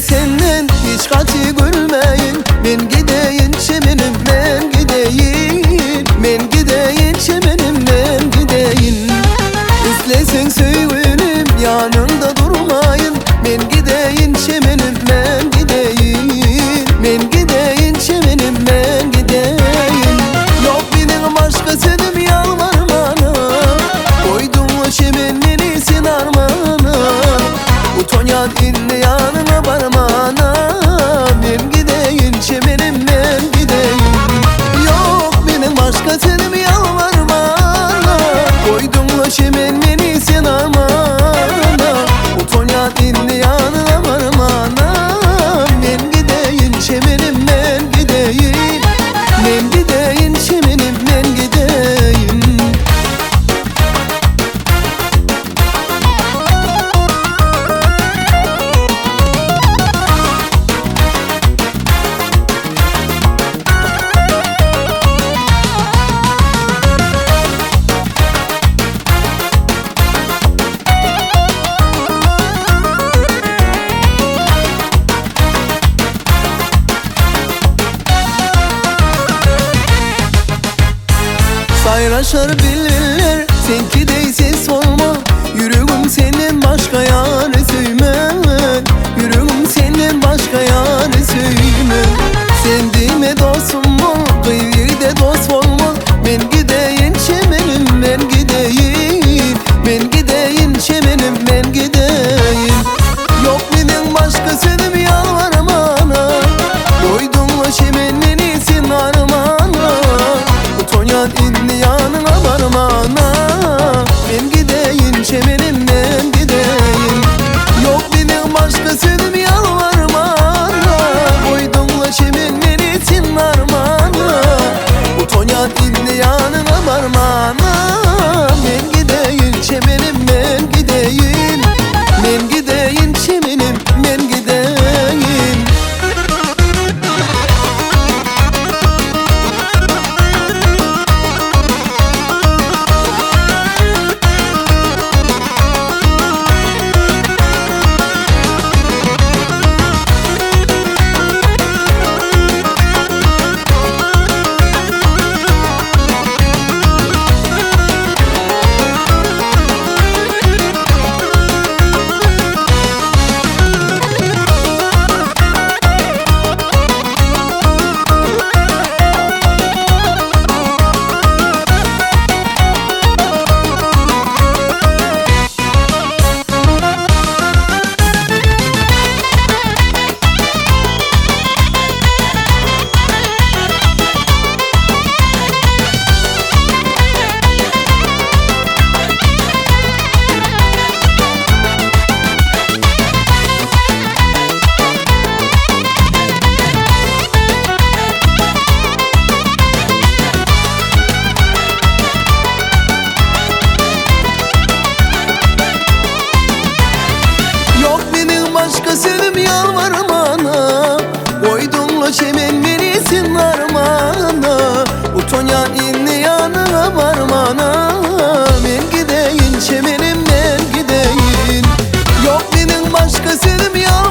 senden hiç kaçı görmeyin. Men gideyin çemenim men gideyin. Men gideyin çemenim men gideyin. İstesin söylenim yanında durmayın. Men gideyin çemenim men gideyin. Men gideyin çemenim men gideyin. Yok benim başkasının yalvarmana. Koydum o çemenini sin armana. Utonyan inni yanına varmana. Men gideyin çemenim men gideyin. Yok benim başkasının yalvarmana. Koydum o çemenini sin armana. Utonyan inni yanına varmana. Men gideyin çemenim men gideyin. Men gideyin çemenim men gideyin. Sayraşar bilirler senki değilse sorma. Yüreğim senin başka yâre söyleme. Yüreğim senin başka yâre söyleme. Sendime dostum ol, kıyıda dost olma. Men gideyin çemenim men gideyin. Men gideyin çemenim men gideyin. Yok benim başkasının yalvarmana. Doydum o çemenini sin armana. Utonyan inni yanına varmana. Men gideyin çemenim men gideyin. Yok benim başkasının yalvarmana. Koydum la çemenini sin armana. Utonyan inni yanına varmana. Men gideyin çemenim men gideyin. Men gideyin çemenim men gideyin. Başkasının yalvarmana. Koydum la çemenini sin armana. Utonyan inni yanına varmana. Men gideyin çemenim men gideyin. Yok benim başkasının yalvarmana.